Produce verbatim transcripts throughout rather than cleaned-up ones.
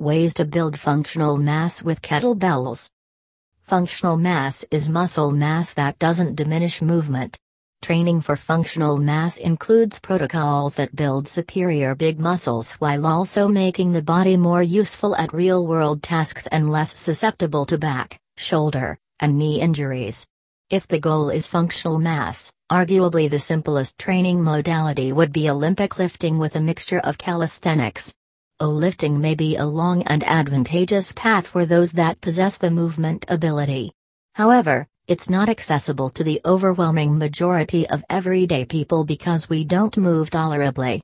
Ways to build functional mass with kettlebells. Functional mass is muscle mass that doesn't diminish movement. Training for functional mass includes protocols that build superior big muscles while also making the body more useful at real-world tasks and less susceptible to back, shoulder, and knee injuries. If the goal is functional mass, arguably the simplest training modality would be Olympic lifting with a mixture of calisthenics. O lifting may be a long and advantageous path for those that possess the movement ability. However, it's not accessible to the overwhelming majority of everyday people because we don't move tolerably.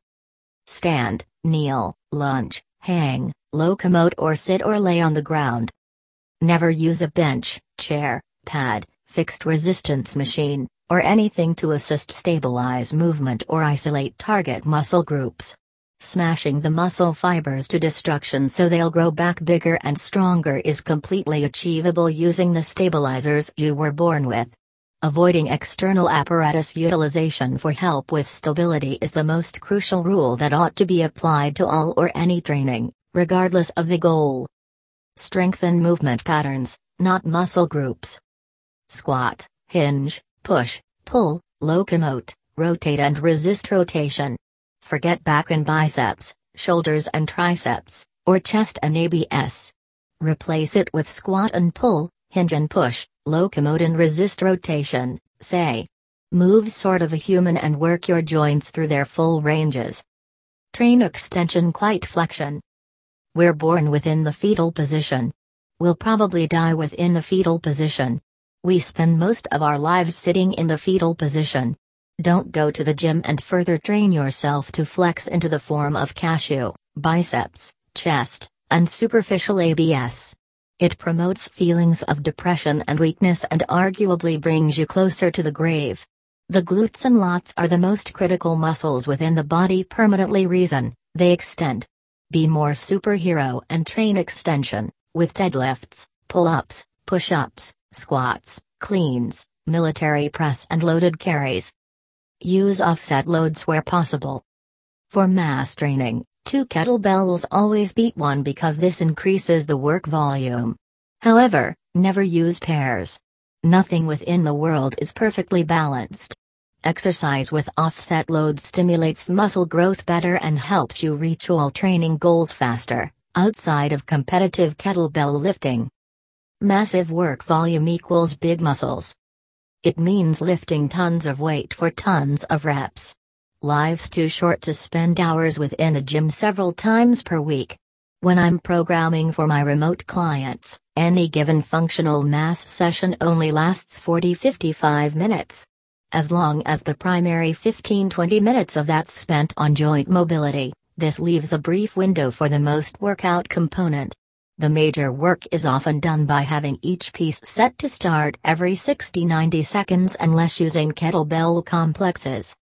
Stand, kneel, lunge, hang, locomote or sit or lay on the ground. Never use a bench, chair, pad, fixed resistance machine, or anything to assist stabilize movement or isolate target muscle groups. Smashing the muscle fibers to destruction so they'll grow back bigger and stronger is completely achievable using the stabilizers you were born with. Avoiding external apparatus utilization for help with stability is the most crucial rule that ought to be applied to all or any training, regardless of the goal. Strengthen movement patterns, not muscle groups. Squat, hinge, push, pull, locomote, rotate and resist rotation. Forget back and biceps, shoulders and triceps, or chest and abs. Replace it with squat and pull, hinge and push, locomote and resist rotation, say. Move sort of a human and work your joints through their full ranges. Train extension quite flexion. We're born within the fetal position. We'll probably die within the fetal position. We spend most of our lives sitting in the fetal position. Don't go to the gym and further train yourself to flex into the form of cashew, biceps, chest, and superficial abs. It promotes feelings of depression and weakness and arguably brings you closer to the grave. The glutes and lats are the most critical muscles within the body permanently reason, they extend. Be more superhero and train extension, with deadlifts, pull-ups, push-ups, squats, cleans, military press and loaded carries. Use offset loads where possible. For mass training, two kettlebells always beat one because this increases the work volume. However, never use pairs. Nothing within the world is perfectly balanced. Exercise with offset loads stimulates muscle growth better and helps you reach all training goals faster, outside of competitive kettlebell lifting. Massive work volume equals big muscles. It means lifting tons of weight for tons of reps. Life's too short to spend hours within a gym several times per week. When I'm programming for my remote clients, any given functional mass session only lasts forty to fifty-five minutes. As long as the primary fifteen to twenty minutes of that's spent on joint mobility, this leaves a brief window for the most workout component. The major work is often done by having each piece set to start every sixty to ninety seconds unless using kettlebell complexes.